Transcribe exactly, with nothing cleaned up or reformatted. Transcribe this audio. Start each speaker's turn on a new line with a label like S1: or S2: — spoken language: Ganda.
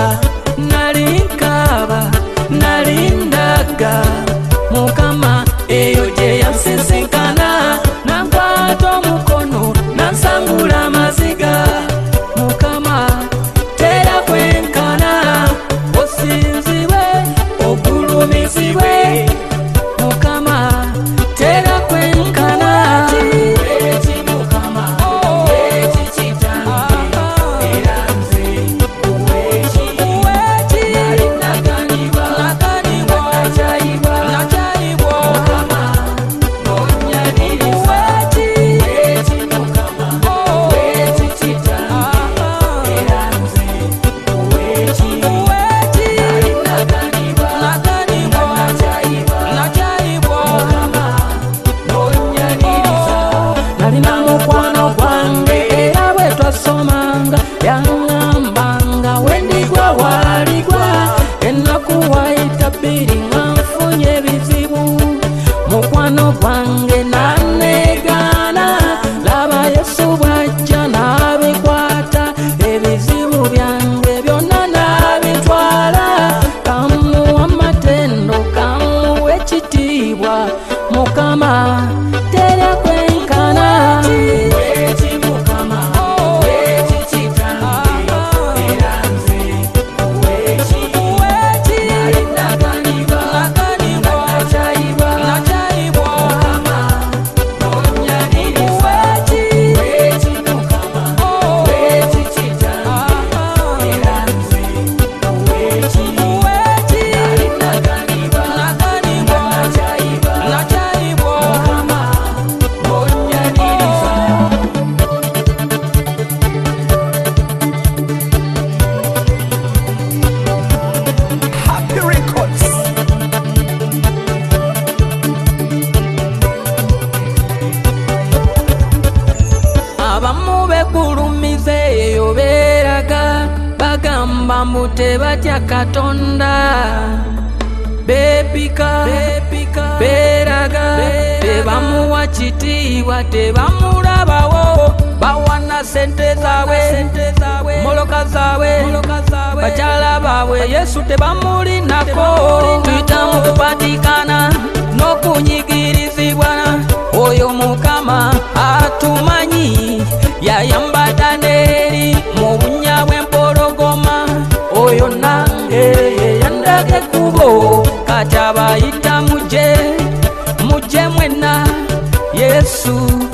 S1: nali nkaba nali ndaga Mukama eyo gye yansisinkana nankwata omukono nansangula amaziga Mukama tera kwenkana osinzibwe ogulumizibwe Mukama tera kwenkana yangambanga wendigwa waligwa enaku waita bbiri nga nfunye bizibu mukwano gwange nanegana laba Yesu bwajja nabikwata ebizibu byange byonna nabitwala kamuwa amatendo kamuwa ekitiibwa Mukama tera kwenkana bagamba mbu tebatya Katonda bepika beraga tebamuwa kitiibwa tebamulabawo bawana sente zaabwe moloka zaabwe bakyala baabwe Yesu tebamulinako tuyita mu kupatikana n'okunyigirizibwa oyo Mukama atumanyi yayamba Danyeri mu bunnya bw'empologoma oyo nange yandaga ekkubo kati abayita muje muje mwenna Yesu